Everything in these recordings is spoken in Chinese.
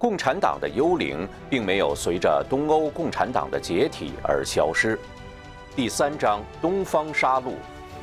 共产党的幽灵并没有随着东欧共产党的解体而消失。第3章：东方杀戮。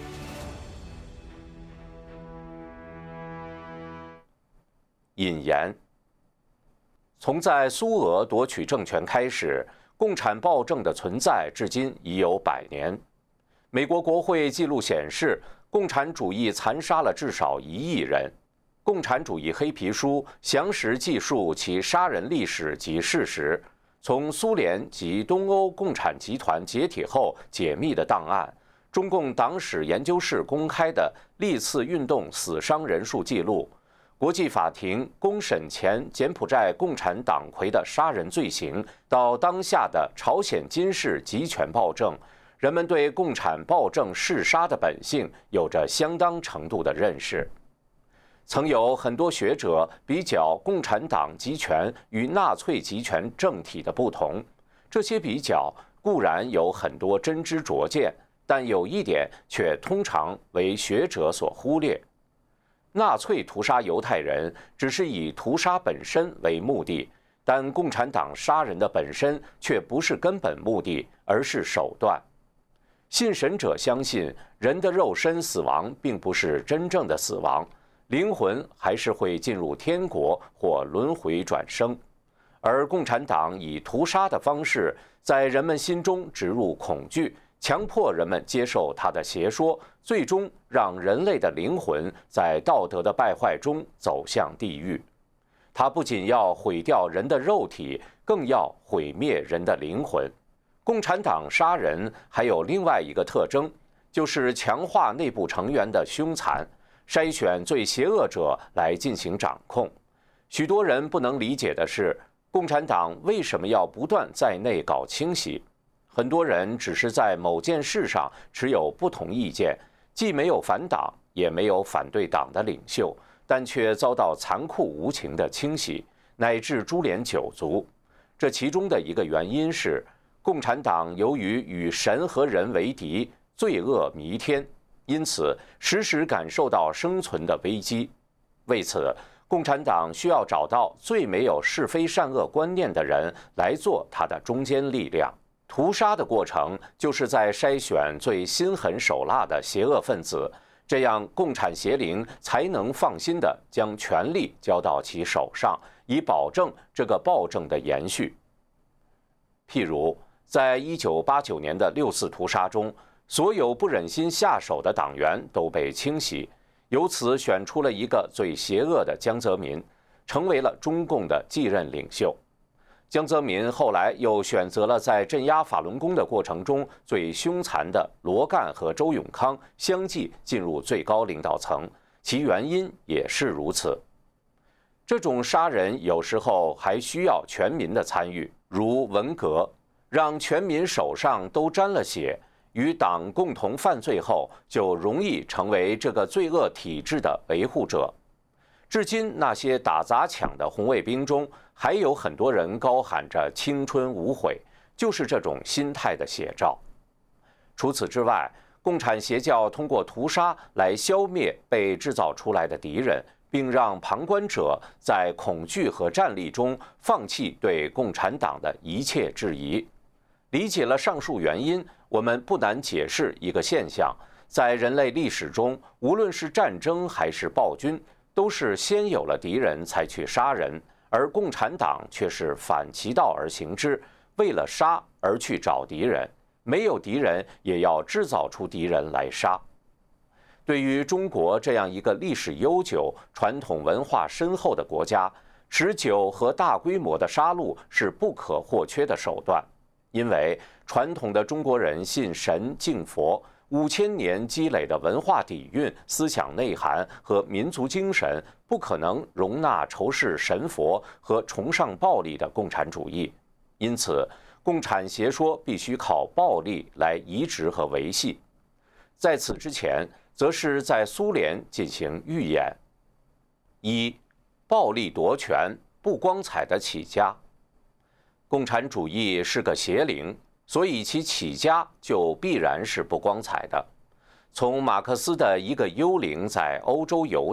引言：从在苏俄夺取政权开始，共产暴政的存在至今已有100年。美国国会记录显示，共产主义残杀了至少1亿人。共产主义黑皮书详实记述其杀人历史及事实，从苏联及东欧共产集团解体后解密的档案，中共党史研究室公开的历次运动死伤人数记录，国际法庭公审前柬埔寨共产党魁的杀人罪行，到当下的朝鲜金氏集权暴政，人们对共产暴政嗜杀的本性有着相当程度的认识。曾有很多学者比较共产党集权与纳粹集权政体的不同，这些比较固然有很多真知灼见，但有一点却通常为学者所忽略：纳粹屠杀犹太人只是以屠杀本身为目的，但共产党杀人的本身却不是根本目的，而是手段。信神者相信，人的肉身死亡并不是真正的死亡，灵魂还是会进入天国或轮回转生，而共产党以屠杀的方式在人们心中植入恐惧，强迫人们接受他的邪说，最终让人类的灵魂在道德的败坏中走向地狱。他不仅要毁掉人的肉体，更要毁灭人的灵魂。共产党杀人还有另外一个特征，就是强化内部成员的凶残，筛选最邪恶者来进行掌控。许多人不能理解的是，共产党为什么要不断在内搞清洗？很多人只是在某件事上持有不同意见，既没有反党，也没有反对党的领袖，但却遭到残酷无情的清洗，乃至株连九族。这其中的一个原因是，共产党由于与神和人为敌，罪恶弥天，因此时时感受到生存的危机。为此，共产党需要找到最没有是非善恶观念的人来做他的中坚力量。屠杀的过程就是在筛选最心狠手辣的邪恶分子，这样共产邪灵才能放心地将权力交到其手上，以保证这个暴政的延续。譬如在1989年的6次屠杀中，所有不忍心下手的党员都被清洗，由此选出了一个最邪恶的江泽民，成为了中共的继任领袖。江泽民后来又选择了在镇压法轮功的过程中最凶残的罗干和周永康相继进入最高领导层，其原因也是如此。这种杀人有时候还需要全民的参与，如文革，让全民手上都沾了血，与党共同犯罪后，就容易成为这个罪恶体制的维护者。至今，那些打砸抢的红卫兵中，还有很多人高喊着青春无悔，就是这种心态的写照。除此之外，共产邪教通过屠杀来消灭被制造出来的敌人，并让旁观者在恐惧和战栗中放弃对共产党的一切质疑。理解了上述原因，我们不难解释一个现象：在人类历史中，无论是战争还是暴君，都是先有了敌人才去杀人，而共产党却是反其道而行之，为了杀而去找敌人，没有敌人也要制造出敌人来杀。对于中国这样一个历史悠久、传统文化深厚的国家，持久和大规模的杀戮是不可或缺的手段。因为传统的中国人信神敬佛，5000年积累的文化底蕴、思想内涵和民族精神，不可能容纳仇视神佛和崇尚暴力的共产主义。因此，共产邪说必须靠暴力来移植和维系。在此之前，则是在苏联进行预演。1. 暴力夺权，不光彩的起家。共产主义是个邪灵，所以其起家就必然是不光彩的。从马克思的一个幽灵在欧洲游荡，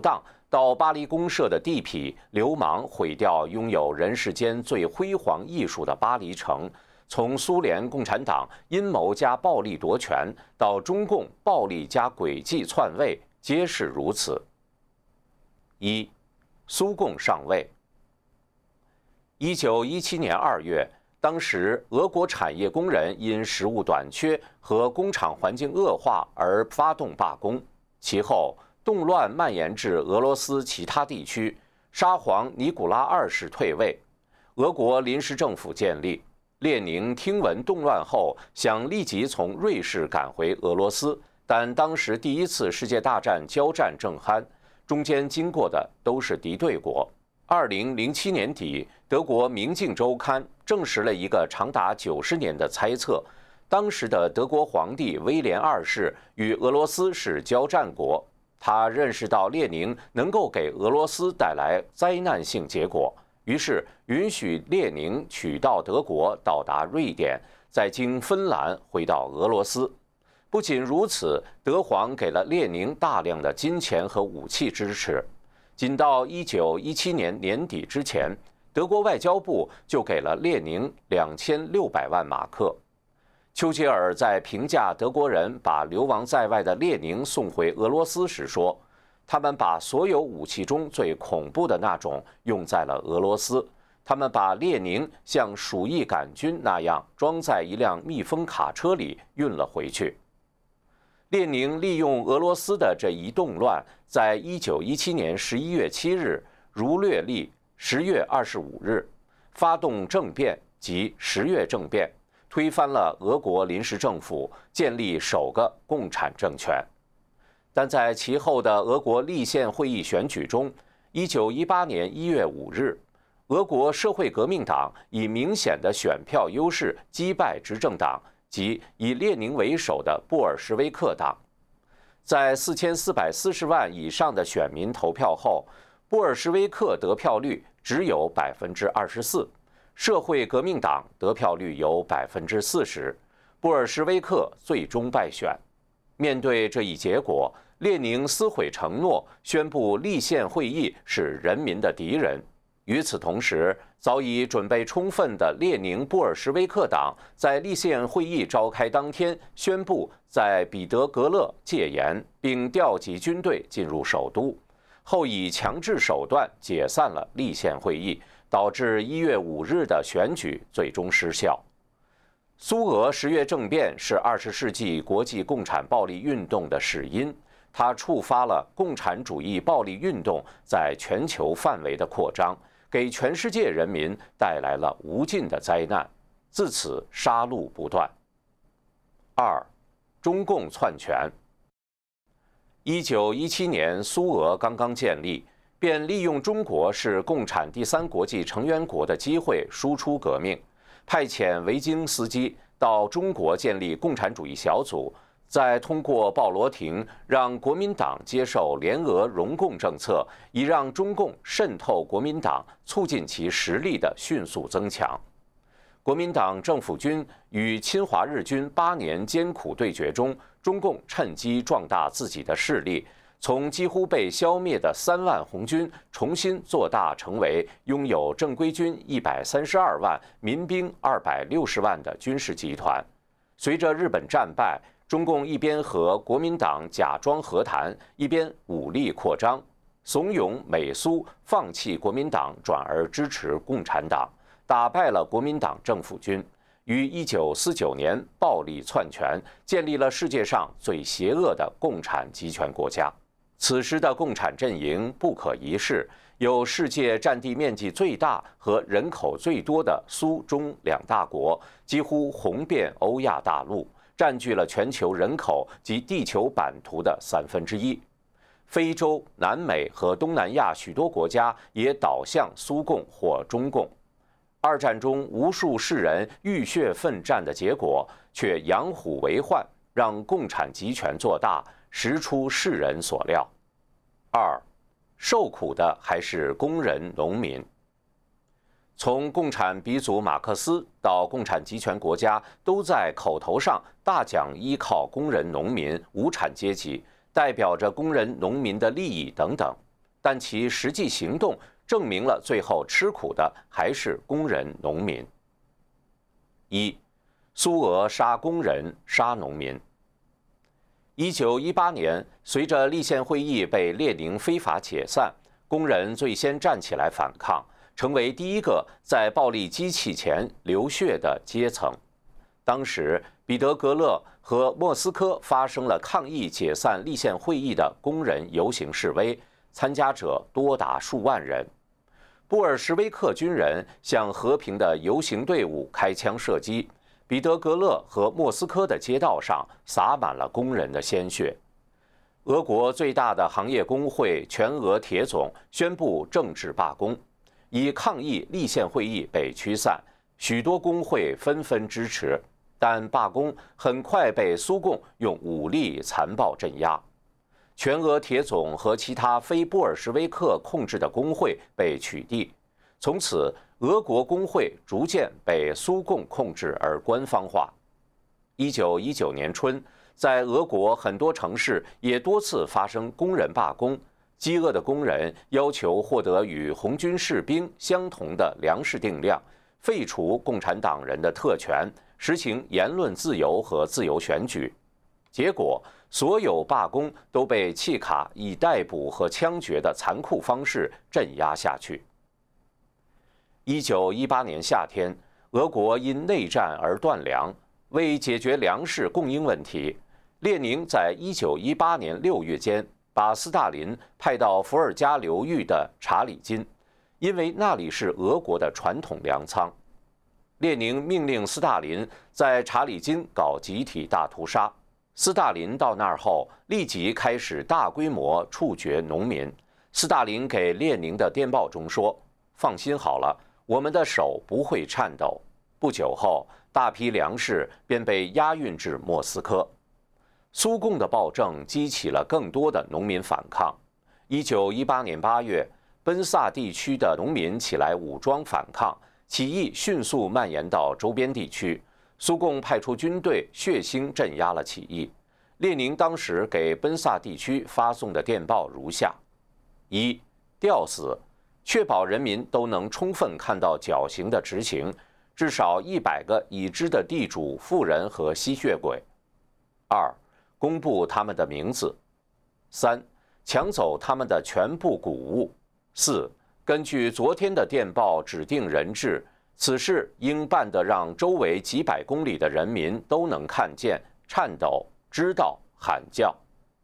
到巴黎公社的地痞流氓毁掉拥有人世间最辉煌艺术的巴黎城，从苏联共产党阴谋加暴力夺权，到中共暴力加诡计篡位，皆是如此。一，苏共上位。1917年2月，当时俄国产业工人因食物短缺和工厂环境恶化而发动罢工，其后动乱蔓延至俄罗斯其他地区，沙皇尼古拉2世退位，俄国临时政府建立。列宁听闻动乱后，想立即从瑞士赶回俄罗斯，但当时第一次世界大战交战正酣，中间经过的都是敌对国。2007年底，德国《明镜周刊》证实了一个长达90年的猜测：当时的德国皇帝威廉2世与俄罗斯是交战国。他认识到列宁能够给俄罗斯带来灾难性结果，于是允许列宁取道德国，到达瑞典，再经芬兰回到俄罗斯。不仅如此，德皇给了列宁大量的金钱和武器支持。仅到1917年年底之前，德国外交部就给了列宁2600万马克。丘吉尔在评价德国人把流亡在外的列宁送回俄罗斯时说，他们把所有武器中最恐怖的那种用在了俄罗斯，他们把列宁像鼠疫杆菌那样装在一辆密封卡车里运了回去。列宁利用俄罗斯的这一动乱，在1917年11月7日如略历10月25日发动政变及10月政变，推翻了俄国临时政府，建立首个共产政权。但在其后的俄国立宪会议选举中，1918年1月5日，俄国社会革命党以明显的选票优势击败执政党及以列宁为首的布尔什维克党。在4440万以上的选民投票后，布尔什维克得票率只有24%，社会革命党得票率有40%，布尔什维克最终败选。面对这一结果，列宁撕毁承诺，宣布立宪会议是人民的敌人。与此同时，早已准备充分的列宁布尔什维克党在立宪会议召开当天宣布在彼得格勒戒严，并调集军队进入首都，后以强制手段解散了立宪会议，导致1月5日的选举最终失效。苏俄10月政变是20世纪国际共产暴力运动的始因，它触发了共产主义暴力运动在全球范围的扩张，给全世界人民带来了无尽的灾难，自此杀戮不断。2. 中共篡权。1917年，苏俄刚刚建立，便利用中国是共产第三国际成员国的机会输出革命，派遣维京斯基到中国建立共产主义小组，再通过鲍罗廷让国民党接受联俄容共政策，以让中共渗透国民党，促进其实力的迅速增强。国民党政府军与侵华日军8年艰苦对决中，中共趁机壮大自己的势力，从几乎被消灭的3万红军重新做大，成为拥有正规军132万、民兵260万的军事集团。随着日本战败，中共一边和国民党假装和谈，一边武力扩张，怂恿美苏放弃国民党，转而支持共产党，打败了国民党政府军，于1949年暴力篡权，建立了世界上最邪恶的共产集权国家。此时的共产阵营不可一世，有世界占地面积最大和人口最多的苏中2大国，几乎红遍欧亚大陆，占据了全球人口及地球版图的1/3。非洲、南美和东南亚许多国家也倒向苏共或中共。二战中无数世人浴血奋战的结果，却养虎为患，让共产集权做大，实出世人所料。2. 受苦的还是工人、农民。从共产鼻祖马克思到共产集权国家，都在口头上大讲依靠工人、农民、无产阶级，代表着工人、农民的利益等等。 但其实际行动证明了最后吃苦的还是工人农民。一，苏俄杀工人杀农民。1918年，随着立宪会议被列宁非法解散，工人最先站起来反抗，成为第一个在暴力机器前流血的阶层。当时，彼得格勒和莫斯科发生了抗议解散立宪会议的工人游行示威，参加者多达数万人。布尔什维克军人向和平的游行队伍开枪射击，彼得格勒和莫斯科的街道上洒满了工人的鲜血。俄国最大的行业工会全俄铁总宣布政治罢工，以抗议立宪会议被驱散。许多工会纷纷支持，但罢工很快被苏共用武力残暴镇压。全俄铁总和其他非布尔什维克控制的工会被取缔，从此俄国工会逐渐被苏共控制而官方化。1919年春，在俄国很多城市也多次发生工人罢工，饥饿的工人要求获得与红军士兵相同的粮食定量，废除共产党人的特权，实行言论自由和自由选举。结果，所有罢工都被契卡以逮捕和枪决的残酷方式镇压下去。1918年夏天，俄国因内战而断粮，为解决粮食供应问题，列宁在1918年6月间把斯大林派到伏尔加流域的查理金，因为那里是俄国的传统粮仓。列宁命令斯大林在查理金搞集体大屠杀。斯大林到那儿后，立即开始大规模处决农民。斯大林给列宁的电报中说：“放心好了，我们的手不会颤抖。”不久后，大批粮食便被押运至莫斯科。苏共的暴政激起了更多的农民反抗。1918年8月，奔萨地区的农民起来武装反抗，起义迅速蔓延到周边地区。苏共派出军队血腥镇压了起义。列宁当时给奔萨地区发送的电报如下：一、吊死，确保人民都能充分看到绞刑的执行，至少100个已知的地主、富人和吸血鬼；二、公布他们的名字；三、抢走他们的全部谷物；四、根据昨天的电报指定人质。此事应办得让周围几百公里的人民都能看见、颤抖、知道、喊叫。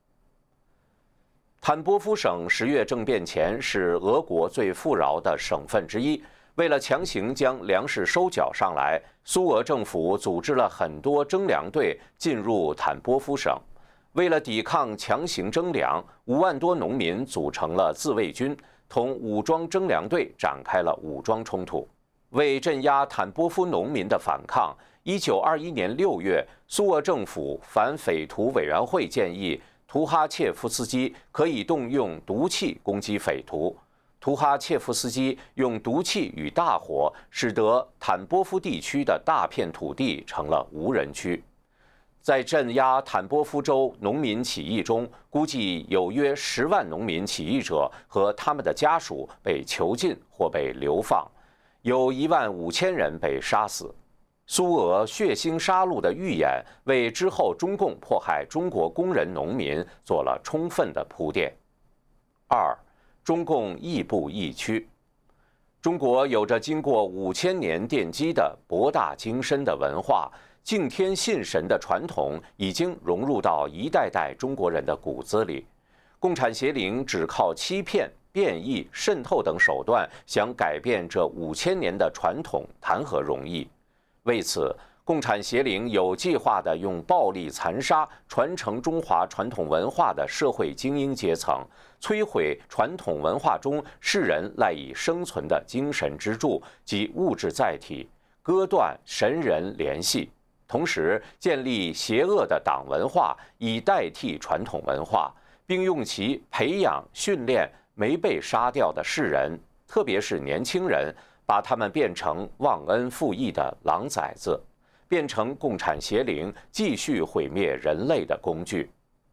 坦波夫省10月政变前是俄国最富饶的省份之一。为了强行将粮食收缴上来，苏俄政府组织了很多征粮队进入坦波夫省。为了抵抗强行征粮，5万多农民组成了自卫军，同武装征粮队展开了武装冲突。为镇压坦波夫农民的反抗，1921年6月，苏俄政府反匪徒委员会建议图哈切夫斯基可以动用毒气攻击匪徒。图哈切夫斯基用毒气与大火，使得坦波夫地区的大片土地成了无人区。在镇压坦波夫州农民起义中，估计有约10万农民起义者和他们的家属被囚禁或被流放。有15000人被杀死。苏俄血腥杀戮的预演，为之后中共迫害中国工人农民做了充分的铺垫。二、中共亦步亦趋。中国有着经过5000年奠基的博大精深的文化，敬天信神的传统已经融入到一代代中国人的骨子里。共产邪灵只靠欺骗、变异、渗透等手段，想改变这5000年的传统，谈何容易？为此，共产邪灵有计划地用暴力残杀传承中华传统文化的社会精英阶层，摧毁传统文化中世人赖以生存的精神支柱及物质载体，割断神人联系，同时建立邪恶的党文化以代替传统文化，并用其培养训练没被杀掉的世人，特别是年轻人，把他们变成忘恩负义的狼崽子，变成共产邪灵继续毁灭人类的工具。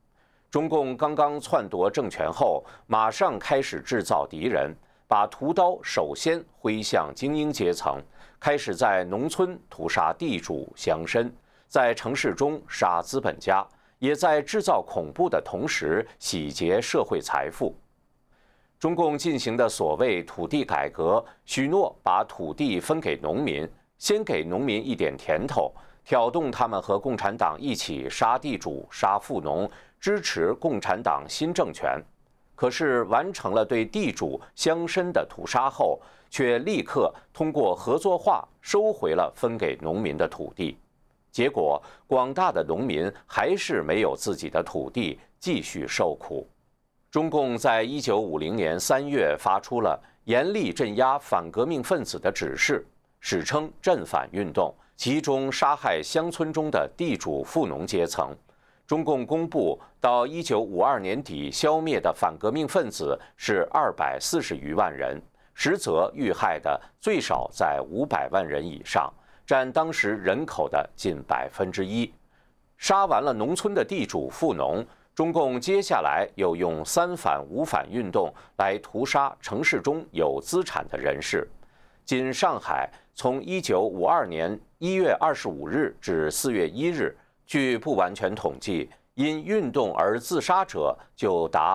中共刚刚篡夺政权后，马上开始制造敌人，把屠刀首先挥向精英阶层，开始在农村屠杀地主乡绅，在城市中杀资本家，也在制造恐怖的同时洗劫社会财富。中共进行的所谓土地改革，许诺把土地分给农民，先给农民一点甜头，挑动他们和共产党一起杀地主、杀富农，支持共产党新政权。可是完成了对地主乡绅的屠杀后，却立刻通过合作化收回了分给农民的土地。结果，广大的农民还是没有自己的土地，继续受苦。中共在1950年3月发出了严厉镇压反革命分子的指示，史称镇反运动，集中杀害乡村中的地主富农阶层。中共公布到1952年底消灭的反革命分子是240余万人，实则遇害的最少在500万人以上，占当时人口的近1%。杀完了农村的地主富农，中共接下来又用3反5反运动来屠杀城市中有资产的人士。仅上海从1952年1月25日至4月1日，据不完全统计，因运动而自杀者就达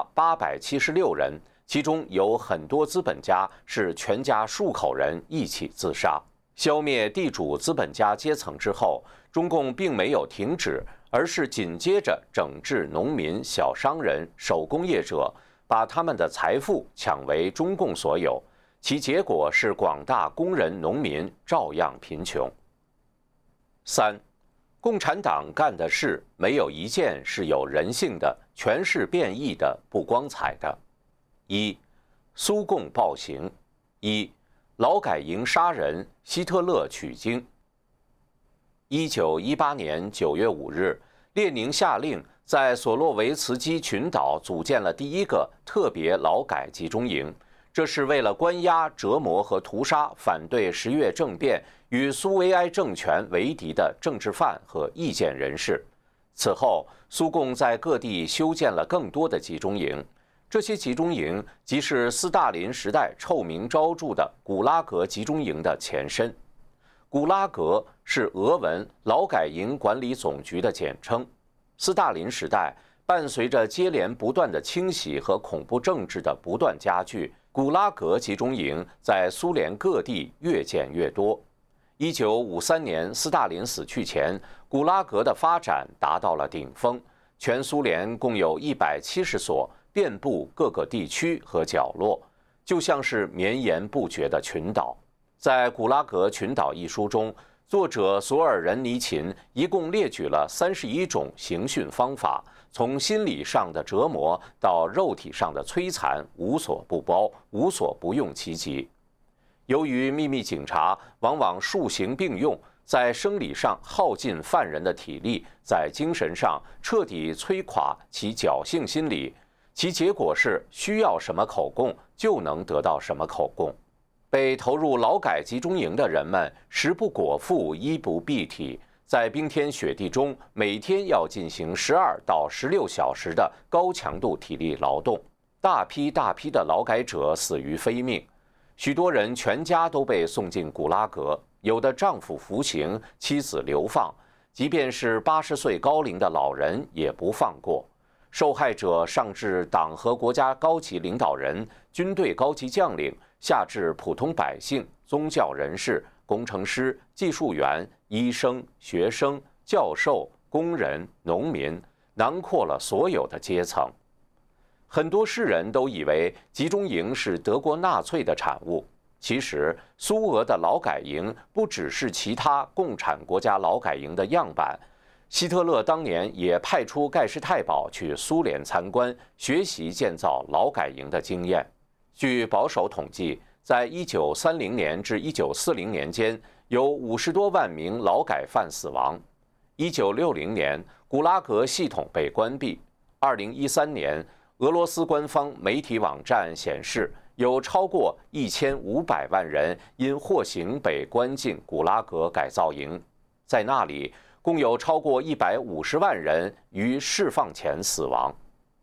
876人，其中有很多资本家是全家数口人一起自杀。消灭地主资本家阶层之后，中共并没有停止，而是紧接着整治农民、小商人、手工业者，把他们的财富抢为中共所有，其结果是广大工人、农民照样贫穷。3. 共产党干的事没有一件是有人性的，全是变异的、不光彩的。1. 苏共暴行。1. 劳改营杀人，希特勒取经。1918年9月5日，列宁下令在索洛维茨基群岛组建了第一个特别劳改集中营，这是为了关押、折磨和屠杀反对10月政变与苏维埃政权为敌的政治犯和意见人士。此后，苏共在各地修建了更多的集中营。这些集中营即是斯大林时代臭名昭著的古拉格集中营的前身。古拉格是俄文劳改营管理总局的简称。斯大林时代伴随着接连不断的清洗和恐怖政治的不断加剧，古拉格集中营在苏联各地越建越多。1953年斯大林死去前，古拉格的发展达到了顶峰，全苏联共有170所，遍布各个地区和角落，就像是绵延不绝的群岛。在《古拉格群岛》一书中，作者索尔仁尼琴一共列举了31种刑讯方法，从心理上的折磨到肉体上的摧残，无所不包，无所不用其极。由于秘密警察往往数刑并用，在生理上耗尽犯人的体力，在精神上彻底摧垮其侥幸心理，其结果是需要什么口供就能得到什么口供。被投入劳改集中营的人们食不果腹，衣不蔽体，在冰天雪地中每天要进行12到16小时的高强度体力劳动，大批大批的劳改者死于非命，许多人全家都被送进古拉格，有的丈夫服刑，妻子流放，即便是80岁高龄的老人也不放过。受害者上至党和国家高级领导人、军队高级将领，下至普通百姓、宗教人士、工程师、技术员、医生、学生、教授、工人、农民，囊括了所有的阶层。很多世人都以为集中营是德国纳粹的产物，其实苏俄的劳改营不只是其他共产国家劳改营的样板。希特勒当年也派出盖世太保去苏联参观，学习建造劳改营的经验。据保守统计，在1930年至1940年间，有50多万名劳改犯死亡。1960年，古拉格系统被关闭。2013年，俄罗斯官方媒体网站显示，有超过1500万人因获刑被关进古拉格改造营，在那里共有超过150万人于释放前死亡。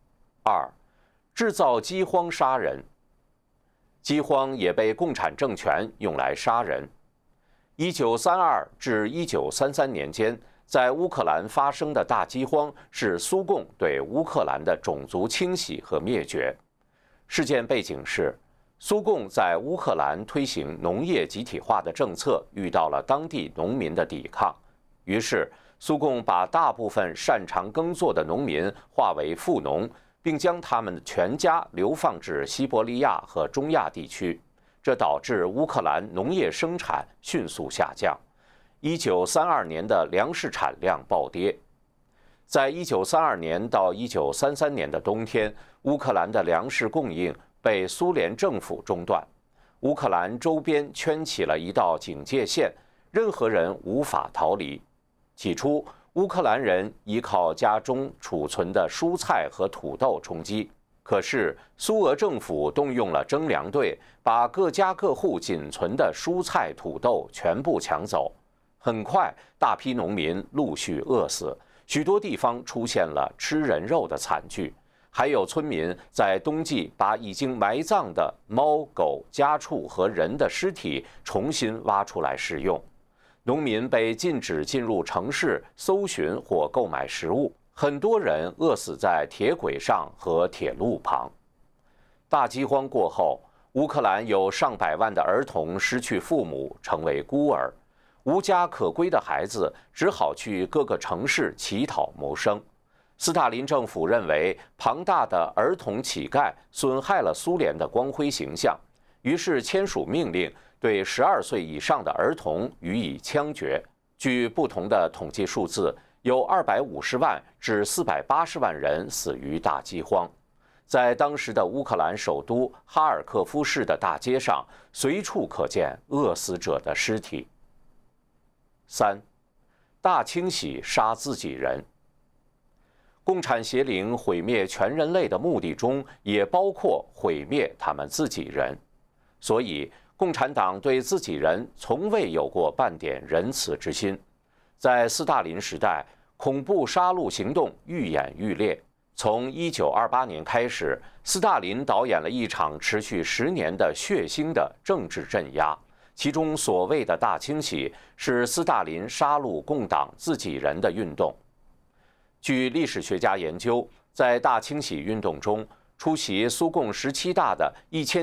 2. 制造饥荒杀人。饥荒也被共产政权用来杀人。1932至1933年间，在乌克兰发生的大饥荒是苏共对乌克兰的种族清洗和灭绝。事件背景是，苏共在乌克兰推行农业集体化的政策，遇到了当地农民的抵抗，于是苏共把大部分擅长耕作的农民划为富农，并将他们全家流放至西伯利亚和中亚地区，这导致乌克兰农业生产迅速下降。1932年的粮食产量暴跌。在1932年到1933年的冬天，乌克兰的粮食供应被苏联政府中断，乌克兰周边圈起了一道警戒线，任何人无法逃离。起初，乌克兰人依靠家中储存的蔬菜和土豆充饥，可是苏俄政府动用了征粮队，把各家各户仅存的蔬菜、土豆全部抢走。很快，大批农民陆续饿死，许多地方出现了吃人肉的惨剧，还有村民在冬季把已经埋葬的猫、狗、家畜和人的尸体重新挖出来食用。农民被禁止进入城市搜寻或购买食物，很多人饿死在铁轨上和铁路旁。大饥荒过后，乌克兰有上百万的儿童失去父母，成为孤儿，无家可归的孩子只好去各个城市乞讨谋生。斯大林政府认为庞大的儿童乞丐损害了苏联的光辉形象，于是签署命令，对12岁以上的儿童予以枪决。据不同的统计数字，有250万至480万人死于大饥荒。在当时的乌克兰首都哈尔科夫市的大街上，随处可见饿死者的尸体。3. 大清洗杀自己人。共产邪灵毁灭全人类的目的中，也包括毁灭他们自己人，所以共产党对自己人从未有过半点仁慈之心。在斯大林时代，恐怖杀戮行动愈演愈烈。从1928年开始，斯大林导演了一场持续10年的血腥的政治镇压，其中所谓的大清洗是斯大林杀戮共党自己人的运动。据历史学家研究，在大清洗运动中，出席苏共17大的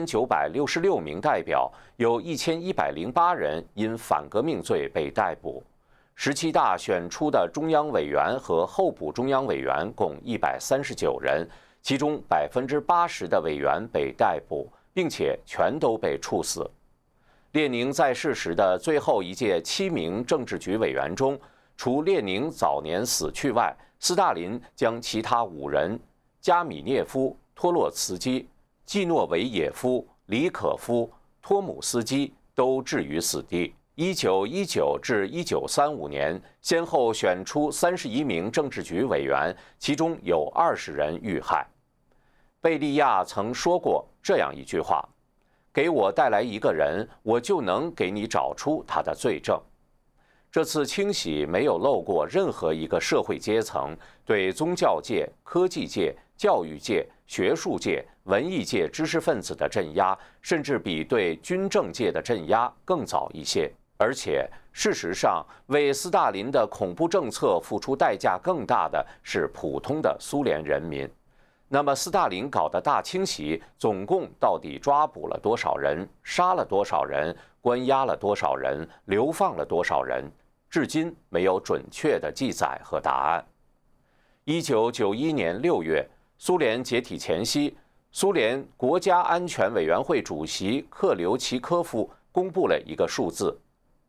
1966名代表，有1108人因反革命罪被逮捕。17大选出的中央委员和候补中央委员共139人，其中80%的委员被逮捕，并且全都被处死。列宁在世时的最后一届7名政治局委员中，除列宁早年死去外，斯大林将其他5人加米涅夫、托洛茨基、季诺维也夫、李可夫、托姆斯基都置于死地。1919至1935年，先后选出31名政治局委员，其中有20人遇害。贝利亚曾说过这样一句话：“给我带来一个人，我就能给你找出他的罪证。”这次清洗没有漏过任何一个社会阶层，对宗教界、科技界、教育界、学术界、文艺界知识分子的镇压，甚至比对军政界的镇压更早一些。而且，事实上，为斯大林的恐怖政策付出代价更大的是普通的苏联人民。那么，斯大林搞的大清洗总共到底抓捕了多少人，杀了多少人，关押了多少人，流放了多少人？至今没有准确的记载和答案。1991年6月，苏联解体前夕，苏联国家安全委员会主席克留奇科夫公布了一个数字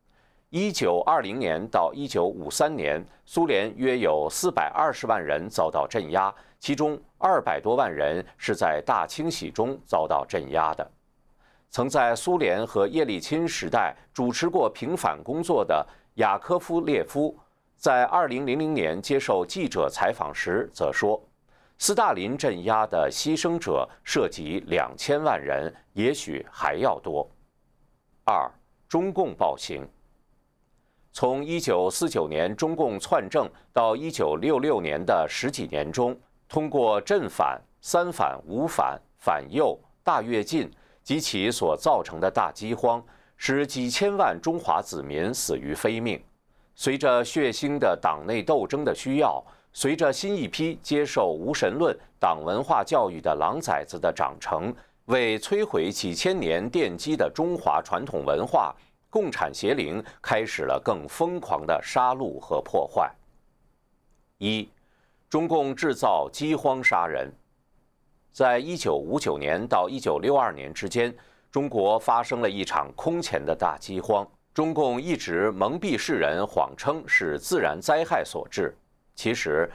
：1920年到1953年，苏联约有420万人遭到镇压，其中200多万人是在大清洗中遭到镇压的。曾在苏联和叶利钦时代主持过平反工作的雅科夫列夫，在2000年接受记者采访时则说，斯大林镇压的牺牲者涉及2000万人，也许还要多。2. 中共暴行。从1949年中共篡政到1966年的10几年中，通过镇反、 三反、五反、反右、大跃进及其所造成的大饥荒，使几千万中华子民死于非命。随着血腥的党内斗争的需要，随着新一批接受无神论党文化教育的狼崽子的长成，为摧毁几千年奠基的中华传统文化，共产邪灵开始了更疯狂的杀戮和破坏。一，中共制造饥荒杀人。在1959年到1962年之间，中国发生了一场空前的大饥荒。中共一直蒙蔽世人，谎称是自然灾害所致。其实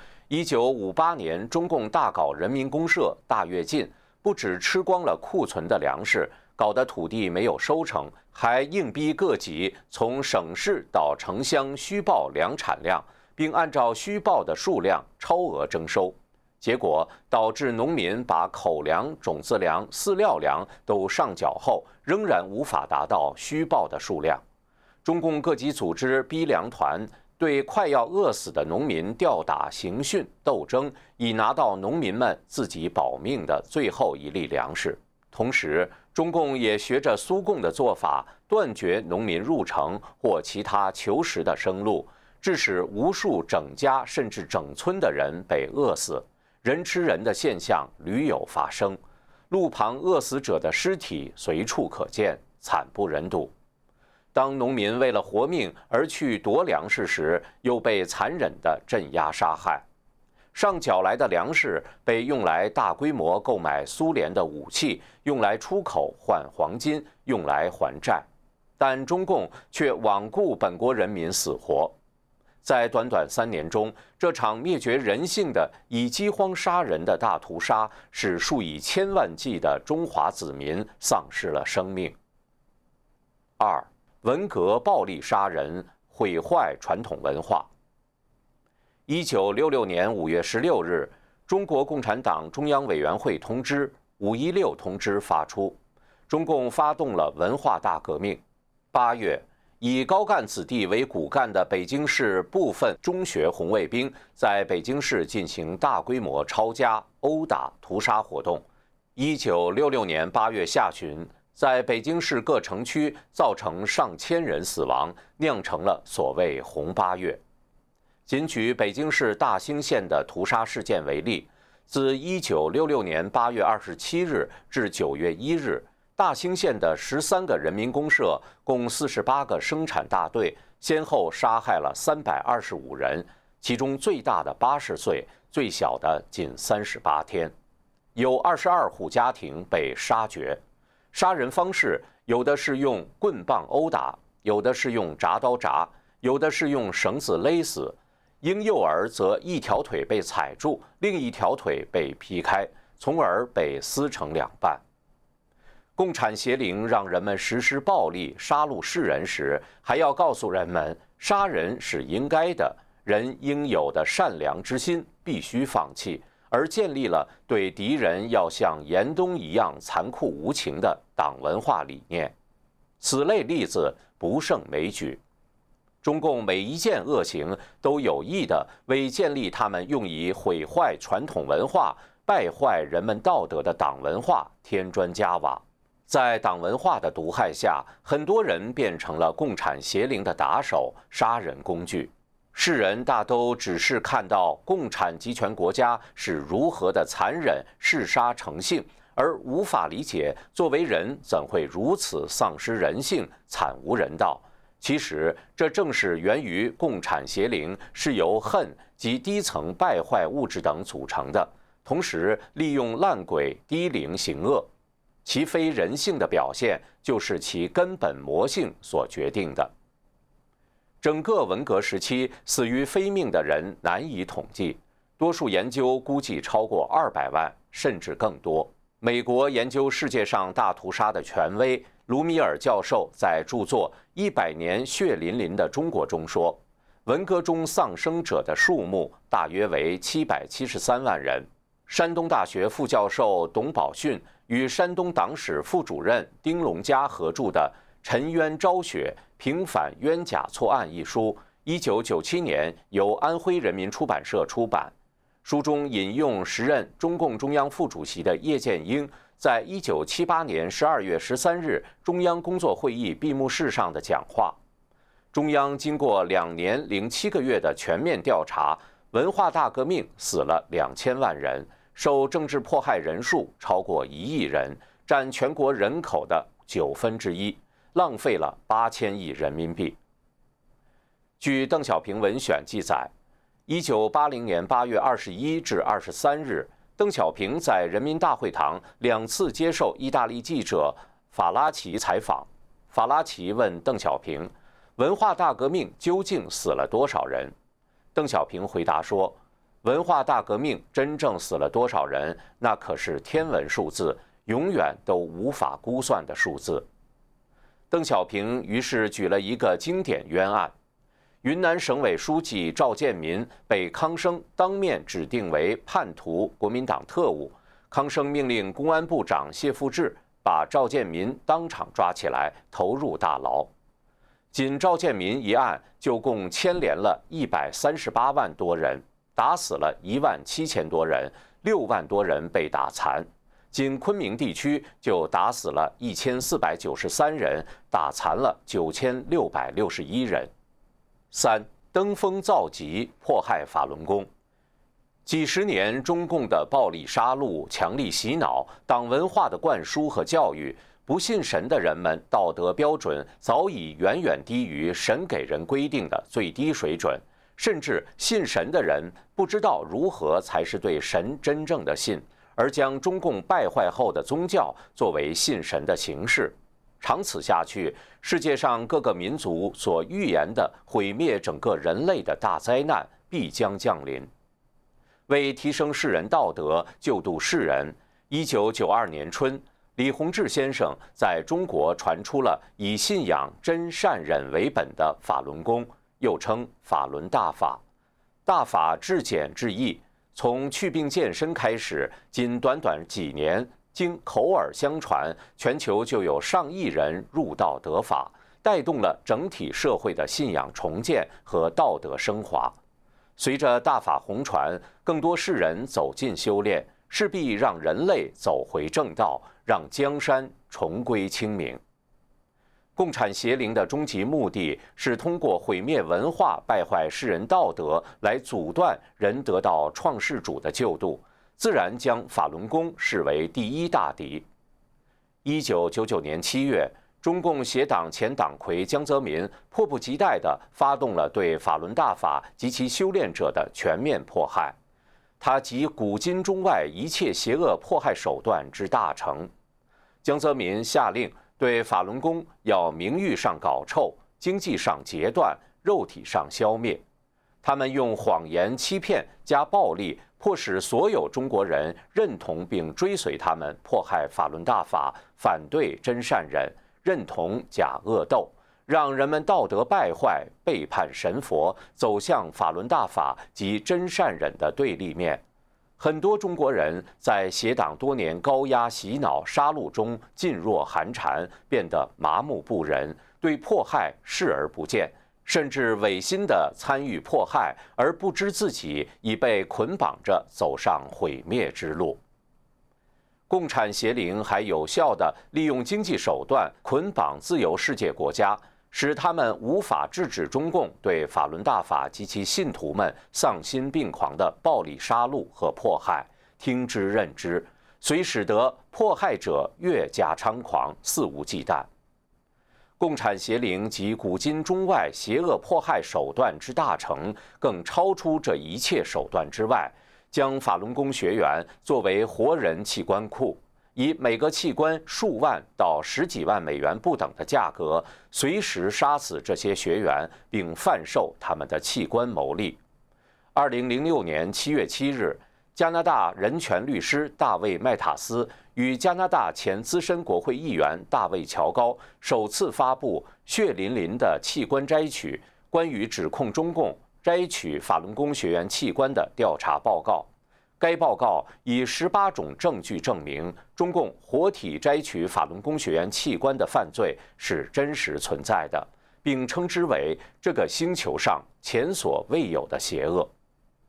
，1958年中共大搞人民公社、大跃进，不只吃光了库存的粮食，搞得土地没有收成，还硬逼各级从省市到城乡虚报粮产量，并按照虚报的数量超额征收。结果导致农民把口粮、种子粮、饲料粮都上缴后，仍然无法达到虚报的数量。中共各级组织逼粮团对快要饿死的农民吊打、刑讯、斗争，以拿到农民们自己保命的最后一粒粮食。同时，中共也学着苏共的做法，断绝农民入城或其他求实的生路，致使无数整家甚至整村的人被饿死，人吃人的现象屡有发生，路旁饿死者的尸体随处可见，惨不忍睹。当农民为了活命而去夺粮食时，又被残忍地镇压杀害。上缴来的粮食被用来大规模购买苏联的武器，用来出口换黄金，用来还债。但中共却罔顾本国人民死活。在短短3年中，这场灭绝人性的以饥荒杀人的大屠杀，使数以千万计的中华子民丧失了生命。2. 文革暴力杀人，毁坏传统文化。1966年5月16日，中国共产党中央委员会通知516通知发出，中共发动了文化大革命。8月，以高干子弟为骨干的北京市部分中学红卫兵在北京市进行大规模抄家、殴打、屠杀活动。1966年8月下旬，在北京市各城区造成上千人死亡，酿成了所谓“红8月”。仅举北京市大兴县的屠杀事件为例，自1966年8月27日至9月1日，大兴县的13个人民公社共48个生产大队，先后杀害了325人，其中最大的80岁，最小的仅38天，有22户家庭被杀绝。杀人方式有的是用棍棒殴打，有的是用铡刀铡，有的是用绳子勒死。婴幼儿则一条腿被踩住，另一条腿被劈开，从而被撕成2半。共产邪灵让人们实施暴力杀戮世人时，还要告诉人们，杀人是应该的，人应有的善良之心必须放弃，而建立了对敌人要像严冬一样残酷无情的党文化理念。此类例子不胜枚举。中共每一件恶行都有意地为建立他们用以毁坏传统文化、败坏人们道德的党文化添砖加瓦。在党文化的毒害下，很多人变成了共产邪灵的打手、杀人工具。世人大都只是看到共产集权国家是如何的残忍、嗜杀成性，而无法理解作为人怎会如此丧失人性、惨无人道。其实，这正是源于共产邪灵是由恨及低层败坏物质等组成的，同时利用烂鬼、低龄行恶，其非人性的表现，就是其根本魔性所决定的。整个文革时期死于非命的人难以统计，多数研究估计超过200万，甚至更多。美国研究世界上大屠杀的权威卢米尔教授在著作《100年血淋淋的中国》中说，文革中丧生者的数目大约为773万人。山东大学副教授董宝训与山东党史副主任丁龙嘉合著的《沉冤昭雪：平反冤假错案》一书，1997年由安徽人民出版社出版。 书中引用时任中共中央副主席的叶剑英在1978年12月13日中央工作会议闭幕式上的讲话。中央经过2年07个月的全面调查，文化大革命死了2000万人，受政治迫害人数超过1亿人，占全国人口的1/9，浪费了8000亿人民币。据邓小平文选记载，1980年8月21至23日，邓小平在人民大会堂2次接受意大利记者法拉奇采访。法拉奇问邓小平，文化大革命究竟死了多少人？邓小平回答说，文化大革命真正死了多少人，那可是天文数字，永远都无法估算的数字。邓小平于是举了一个经典冤案：云南省委书记赵建民被康生当面指定为叛徒国民党特务，康生命令公安部长谢富治把赵建民当场抓起来，投入大牢。仅赵建民一案就共牵连了138万多人，打死了17000多人，6万多人被打残。仅昆明地区就打死了1493人，打残了9661人。3. 登峰造极，迫害法轮功。几十年中共的暴力杀戮、强力洗脑、党文化的灌输和教育，不信神的人们道德标准早已远远低于神给人规定的最低水准，甚至信神的人不知道如何才是对神真正的信，而将中共败坏后的宗教作为信神的形式。长此下去，世界上各个民族所预言的毁灭整个人类的大灾难必将降临。为提升世人道德、救度世人，1992年春，李洪志先生在中国传出了以信仰真善忍为本的法轮功，又称法轮大法。大法至简至易，从祛病健身开始，仅短短几年，经口耳相传，全球就有上亿人入道得法，带动了整体社会的信仰重建和道德升华。随着大法红传，更多世人走进修炼，势必让人类走回正道，让江山重归清明。共产邪灵的终极目的是通过毁灭文化、败坏世人道德来阻断人得到创世主的救度，自然将法轮功视为第一大敌。1999年7月，中共协党前党魁江泽民迫不及待地发动了对法轮大法及其修炼者的全面迫害，他集古今中外一切邪恶迫害手段之大成。江泽民下令对法轮功要名誉上搞臭，经济上截断，肉体上消灭。他们用谎言欺骗加暴力，迫使所有中国人认同并追随他们，迫害法轮大法，反对真善忍，认同假恶斗，让人们道德败坏，背叛神佛，走向法轮大法及真善忍的对立面。很多中国人在邪党多年高压洗脑杀戮中噤若寒蝉，变得麻木不仁，对迫害视而不见，甚至违心地参与迫害，而不知自己已被捆绑着走上毁灭之路。共产邪灵还有效地利用经济手段捆绑自由世界国家，使他们无法制止中共对法轮大法及其信徒们丧心病狂的暴力杀戮和迫害，听之任之，虽使得迫害者越加猖狂，肆无忌惮。共产邪灵及古今中外邪恶迫害手段之大成，更超出这一切手段之外，将法轮功学员作为活人器官库，以每个器官数万到10几万美元不等的价格，随时杀死这些学员，并贩售他们的器官牟利。2006年7月7日，加拿大人权律师大卫·麦塔斯与加拿大前资深国会议员大卫·乔高首次发布血淋淋的器官摘取关于指控中共摘取法轮功学员器官的调查报告。该报告以18种证据证明，中共活体摘取法轮功学员器官的犯罪是真实存在的，并称之为这个星球上前所未有的邪恶。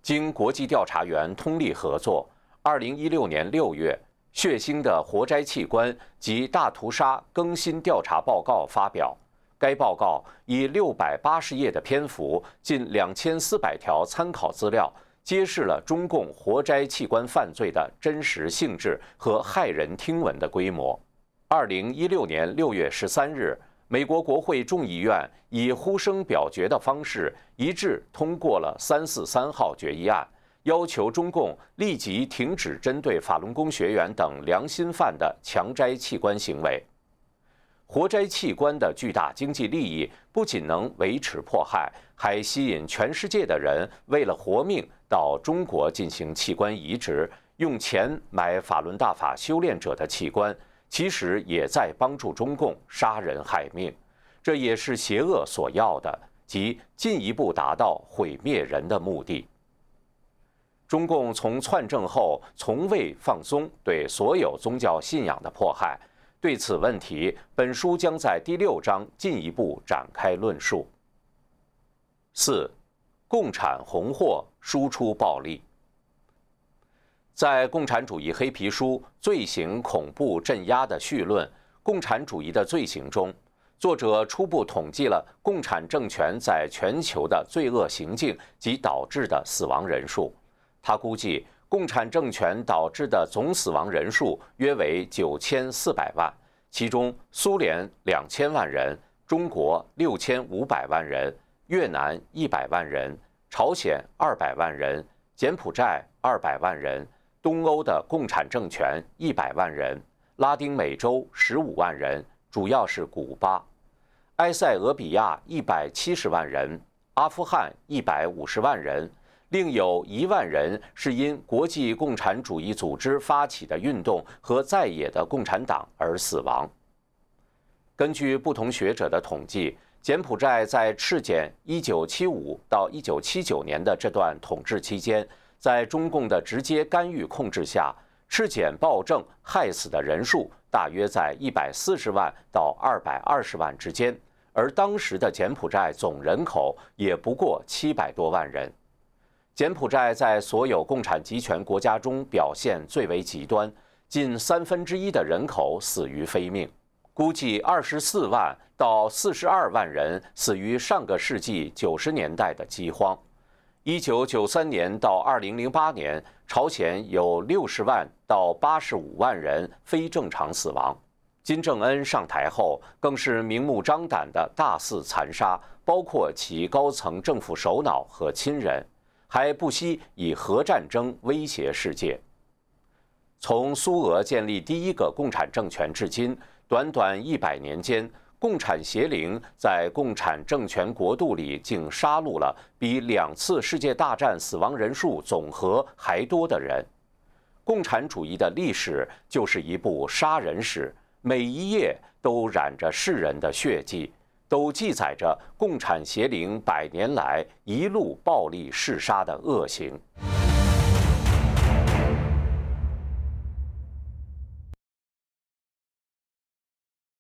经国际调查员通力合作，2016年6月，血腥的活摘器官及大屠杀更新调查报告发表。该报告以680页的篇幅，近2400条参考资料，揭示了中共活摘器官犯罪的真实性质和骇人听闻的规模。2016年6月13日，美国国会众议院以呼声表决的方式一致通过了343号决议案，要求中共立即停止针对法轮功学员等良心犯的强摘器官行为。活摘器官的巨大经济利益不仅能维持迫害，还吸引全世界的人为了活命到中国进行器官移植，用钱买法轮大法修炼者的器官，其实也在帮助中共杀人害命。这也是邪恶所要的，即进一步达到毁灭人的目的。中共从篡政后从未放松对所有宗教信仰的迫害。对此问题，本书将在第6章进一步展开论述。4. 共产红货输出暴力。在共产主义黑皮书《罪行恐怖镇压的绪论：共产主义的罪行》中，作者初步统计了共产政权在全球的罪恶行径及导致的死亡人数。他估计，共产政权导致的总死亡人数约为9400万，其中苏联2000万人，中国6500万人，越南100万人，朝鲜200万人，柬埔寨200万人，东欧的共产政权100万人，拉丁美洲15万人，主要是古巴，埃塞俄比亚170万人，阿富汗150万人。另有1万人是因国际共产主义组织发起的运动和在野的共产党而死亡。根据不同学者的统计，柬埔寨在赤柬1975到1979年的这段统治期间，在中共的直接干预控制下，赤柬暴政害死的人数大约在140万到220万之间，而当时的柬埔寨总人口也不过700多万人。柬埔寨在所有共产集权国家中表现最为极端，近1/3的人口死于非命，估计24万到42万人死于上个世纪90年代的饥荒。1993年到2008年，朝鲜有60万到85万人非正常死亡。金正恩上台后，更是明目张胆地大肆残杀，包括其高层政府首脑和亲人。还不惜以核战争威胁世界。从苏俄建立第一个共产政权至今，短短100年间，共产邪灵在共产政权国度里竟杀戮了比2次世界大战死亡人数总和还多的人。共产主义的历史就是一部杀人史，每一页都染着世人的血迹，都记载着共产邪灵100年来一路暴力嗜杀的恶行。